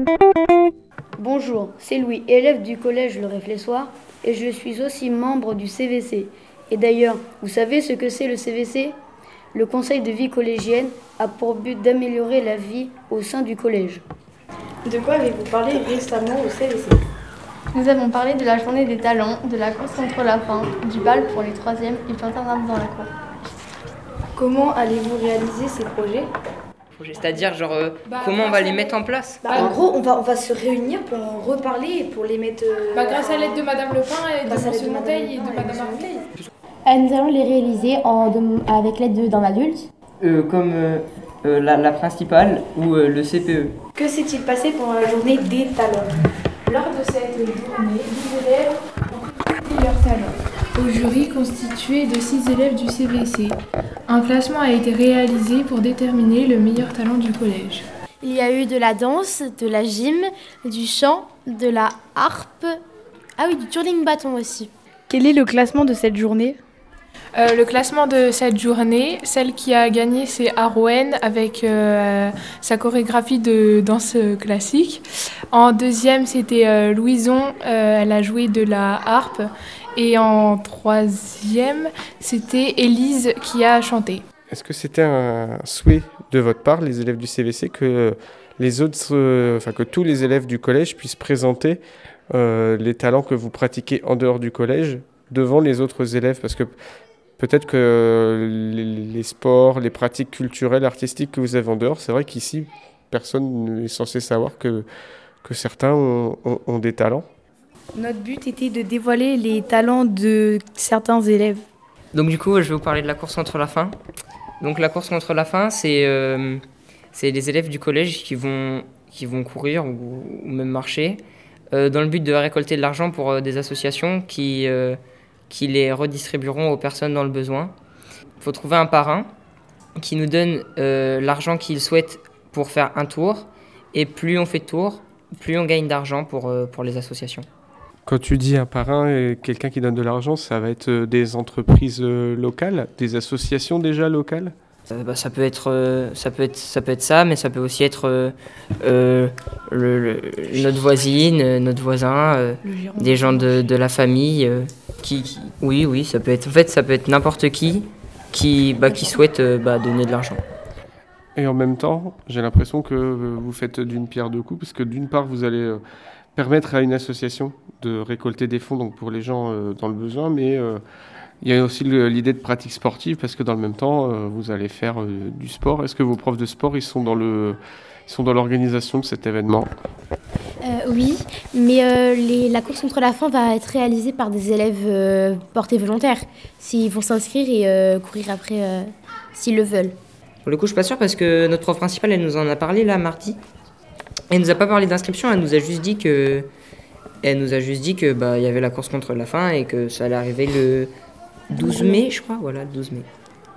Bonjour, c'est Louis, élève du collège Le Réfléchoir, et je suis aussi membre du CVC. Et d'ailleurs, vous savez ce que c'est le CVC ? Le Conseil de vie collégienne a pour but d'améliorer la vie au sein du collège. De quoi avez-vous parlé récemment au CVC ? Nous avons parlé de la journée des talents, de la course contre la faim, du bal pour les 3e et plein d'arbres dans la cour. Comment allez-vous réaliser ces projets ? C'est-à-dire, comment on va les mettre en place ? En gros, on va se réunir pour en reparler et pour les mettre... grâce à l'aide de Madame Lepin et de M. Monteil et de Madame Arteil. Nous allons les réaliser avec l'aide d'un adulte. Comme la principale ou le CPE. Que s'est-il passé pendant la journée des talents ? Lors de cette journée, 10 élèves ont présenté leurs talents au jury constitué de 6 élèves du CVC. Un classement a été réalisé pour déterminer le meilleur talent du collège. Il y a eu de la danse, de la gym, du chant, de la harpe, du twirling bâton aussi. Quel est le classement de cette journée ? Le classement de cette journée, celle qui a gagné, c'est Arouen avec sa chorégraphie de danse classique. En deuxième, c'était Louison, elle a joué de la harpe. Et en troisième, c'était Élise qui a chanté. Est-ce que c'était un souhait de votre part, les élèves du CVC, que que tous les élèves du collège puissent présenter les talents que vous pratiquez en dehors du collège devant les autres élèves ? Parce que peut-être que les sports, les pratiques culturelles, artistiques que vous avez en dehors, c'est vrai qu'ici, personne n'est censé savoir que certains ont des talents. Notre but était de dévoiler les talents de certains élèves. Donc du coup, je vais vous parler de la course contre la faim. Donc la course contre la faim, c'est les élèves du collège qui vont courir ou même marcher dans le but de récolter de l'argent pour des associations qui les redistribueront aux personnes dans le besoin. Il faut trouver un parrain qui nous donne l'argent qu'il souhaite pour faire un tour. Et plus on fait de tours, plus on gagne d'argent pour les associations. Quand tu dis un parrain et quelqu'un qui donne de l'argent, ça va être des entreprises locales, des associations déjà locales ? Ça peut être ça, mais ça peut aussi être notre voisine, notre voisin, des gens de la famille oui, ça peut être n'importe qui souhaite donner de l'argent. Et en même temps, j'ai l'impression que vous faites d'une pierre deux coups, parce que d'une part, vous allez permettre à une association de récolter des fonds donc pour les gens dans le besoin, mais il y a aussi l'idée de pratique sportive, parce que dans le même temps, vous allez faire du sport. Est-ce que vos profs de sport, ils sont dans l'organisation de cet événement ? Oui, mais la course contre la faim va être réalisée par des élèves portés volontaires. S'ils vont s'inscrire et courir après s'ils le veulent. Pour le coup, je suis pas sûre parce que notre prof principale, elle nous en a parlé là mardi. Elle nous a pas parlé d'inscription, elle nous a juste dit que il y avait la course contre la faim et que ça allait arriver le 12 mai, je crois. Voilà, le 12 mai.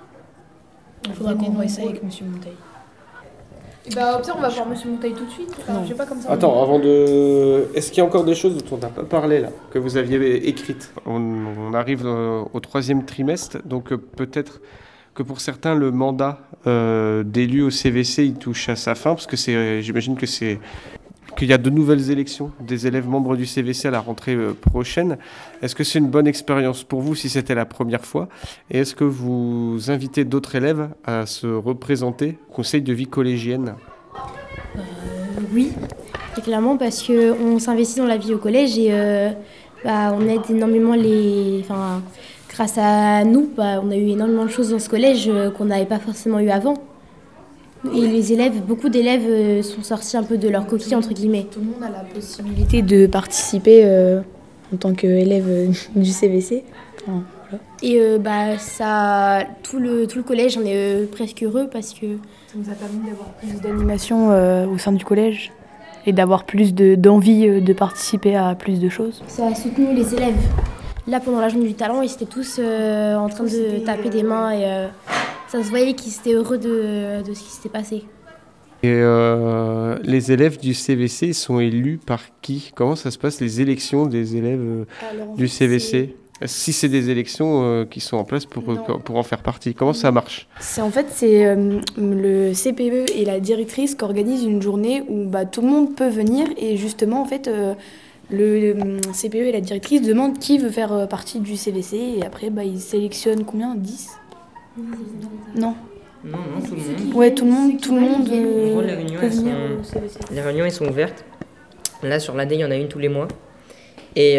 Il faudra qu'on voie ça avec M. Monteil. Au pire, on va voir M. Monteil tout de suite. Je sais pas comme ça. Attends, est-ce qu'il y a encore des choses dont on n'a pas parlé là, que vous aviez écrites ? On arrive au 3e trimestre, donc peut-être que pour certains, le mandat d'élu au CVC, il touche à sa fin, parce que j'imagine qu'il y a de nouvelles élections des élèves membres du CVC à la rentrée prochaine. Est-ce que c'est une bonne expérience pour vous si c'était la première fois ? Et est-ce que vous invitez d'autres élèves à se représenter au conseil de vie collégienne ? Oui, et clairement parce qu'on s'investit dans la vie au collège et on aide énormément grâce à nous, on a eu énormément de choses dans ce collège qu'on n'avait pas forcément eu avant. Et beaucoup d'élèves sont sortis un peu de leur coquille, entre guillemets. Tout le monde a la possibilité de participer en tant qu'élève du CVC. Voilà. Et tout le collège, on est presque heureux parce que ça nous a permis d'avoir plus d'animation au sein du collège et d'avoir plus d'envie de participer à plus de choses. Ça a soutenu les élèves. Là, pendant la journée du talent, ils étaient tous en train de taper des mains et ça se voyait qu'ils étaient heureux de ce qui s'était passé. Et les élèves du CVC sont élus par qui ? Comment ça se passe, les élections des élèves du CVC ? Si c'est des élections qui sont en place pour en faire partie, comment ça marche? C'est le CPE et la directrice qui organisent une journée où tout le monde peut venir et justement en fait le CPE et la directrice demandent qui veut faire partie du CVC et après ils sélectionnent combien? 10? Non. Non, tout le monde. Ouais, tout le monde En gros, les réunions, peut venir au CVC. Les réunions, elles sont ouvertes. Là, sur l'année, il y en a une tous les mois. Et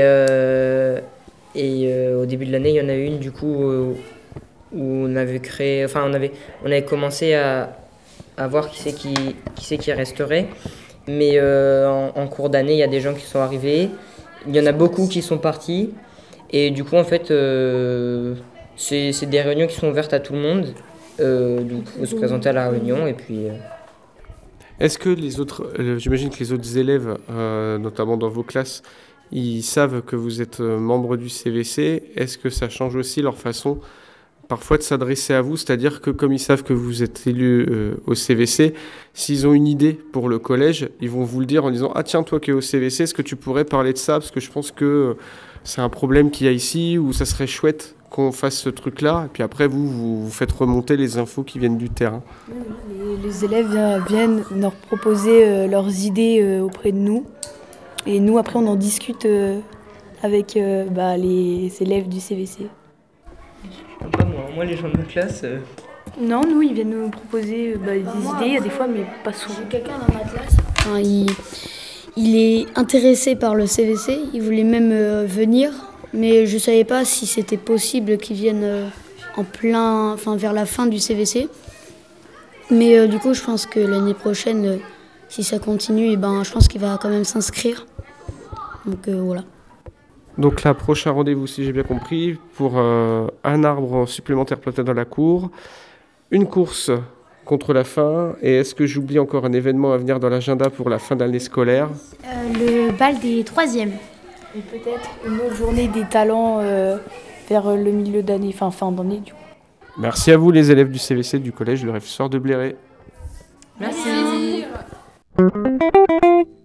au début de l'année, il y en a une, du coup, où on avait créé... Enfin, on avait commencé à voir qui c'est qui resterait. Mais en cours d'année, il y a des gens qui sont arrivés. Il y en a beaucoup qui sont partis. Et du coup, en fait, c'est des réunions qui sont ouvertes à tout le monde. Donc, il faut se présenter à la réunion et puis... Est-ce que les autres, j'imagine que les autres élèves, notamment dans vos classes, ils savent que vous êtes membre du CVC. Est-ce que ça change aussi leur façon parfois de s'adresser à vous? C'est-à-dire que comme ils savent que vous êtes élu au CVC, s'ils ont une idée pour le collège, ils vont vous le dire en disant « Ah tiens, toi qui es au CVC, est-ce que tu pourrais parler de ça? Parce que je pense que c'est un problème qu'il y a ici ou ça serait chouette qu'on fasse ce truc-là. » Et puis après, vous faites remonter les infos qui viennent du terrain. Les élèves viennent nous proposer leurs idées auprès de nous. Et nous, après, on en discute avec les élèves du CVC. Pas moi, les gens de ma classe... Non, nous, ils viennent nous proposer des idées, il y a des fois, mais pas souvent. Quelqu'un dans ma classe, il est intéressé par le CVC, il voulait même venir, mais je ne savais pas si c'était possible qu'il vienne vers la fin du CVC. Mais du coup, je pense que l'année prochaine, si ça continue, je pense qu'il va quand même s'inscrire. Donc voilà. Donc là, prochain rendez-vous, si j'ai bien compris, pour un arbre supplémentaire planté dans la cour, une course contre la faim, et est-ce que j'oublie encore un événement à venir dans l'agenda pour la fin d'année scolaire? Le bal des 3e. Et peut-être une autre journée des talents vers le milieu d'année, fin d'année du coup. Merci à vous les élèves du CVC du collège Le Réflectoire de Bléré. Merci.